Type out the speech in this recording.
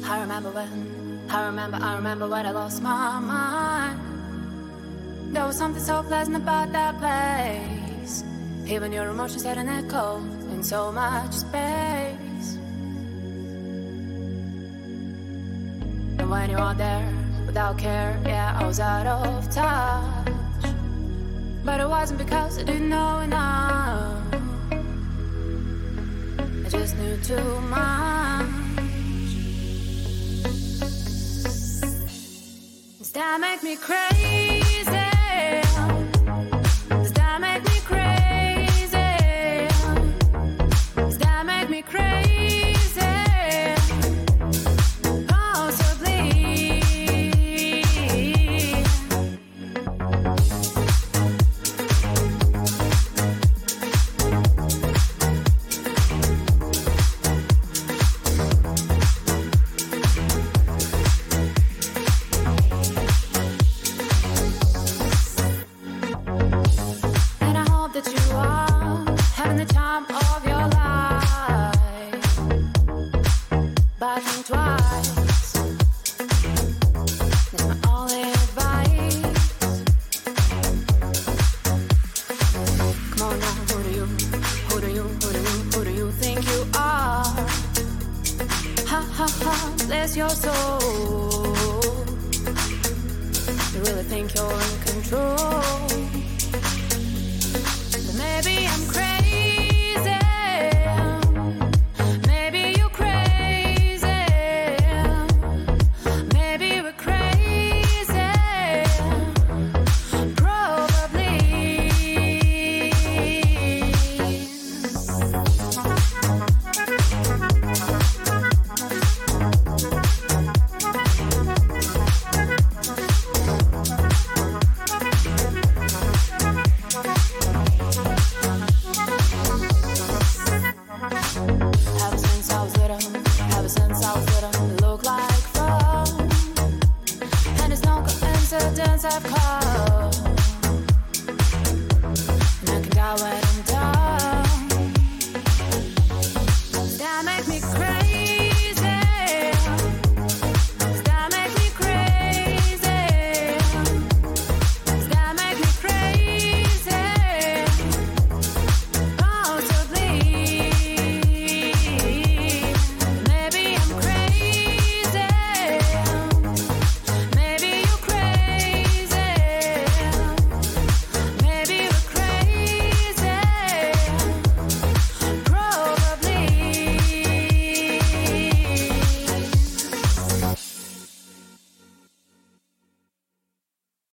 I remember when I lost my mind. There was something so pleasant about that place. Even your emotions had an echo in so much space. And when you are there without care, yeah, I was out of touch. But it wasn't because I didn't know enough. I just knew too much. Does that make me crazy? Does that make me crazy? Does that make me crazy? Possibly. Bless your soul. You really think you're in control? But maybe I'm crazy. Maybe you're crazy. Maybe we're crazy. Probably. I've caught